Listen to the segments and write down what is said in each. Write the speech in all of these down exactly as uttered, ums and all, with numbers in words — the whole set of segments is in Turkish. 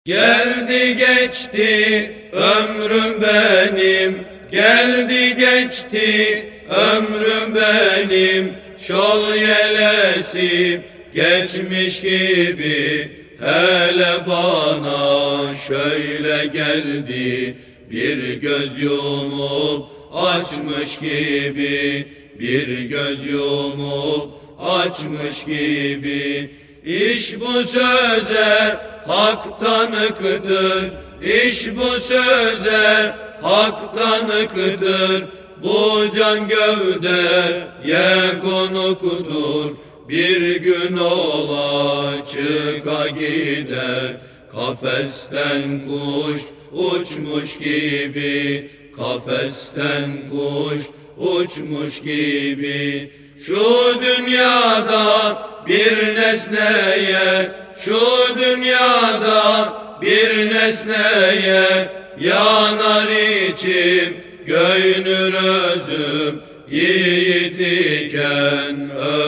Geldi geçti ömrüm benim, geldi geçti ömrüm benim, şol yelesim geçmiş gibi, hele bana şöyle geldi, bir göz yumup açmış gibi, bir göz yumup açmış gibi. İş bu söze hak tanıktır, iş bu söze hak tanıktır. Bu can gövdeye konuktur, bir gün ola çıka gider. Kafesten kuş uçmuş gibi, kafesten kuş uçmuş gibi. Şu dünyada bir nesneye, şu dünyada bir nesneye yanar içim, göynür özüm. Yiğit iken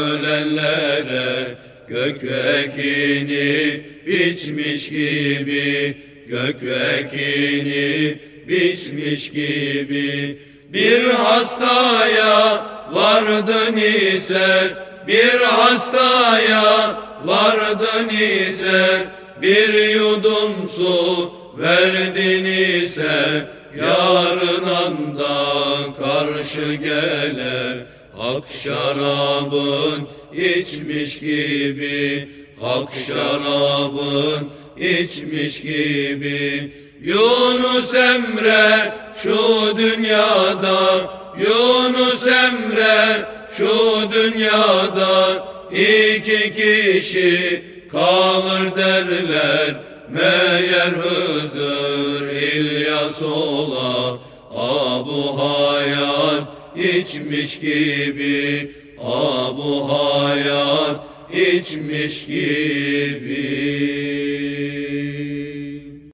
ölenlere gök ekini biçmiş gibi, gök ekini biçmiş gibi. Bir hastaya vardın ise, bir hastaya vardın ise, bir yudum su verdin ise, yarın anda karşı gelir. Hak şarabın içmiş gibi, hak şarabın içmiş gibi. Yunus Emre şu dünyada, Yunus Emre şu dünyada, iki kişi kalır derler. Meğer Hızır İlyas ola, Abu hayat içmiş gibi, Abu hayat içmiş gibi.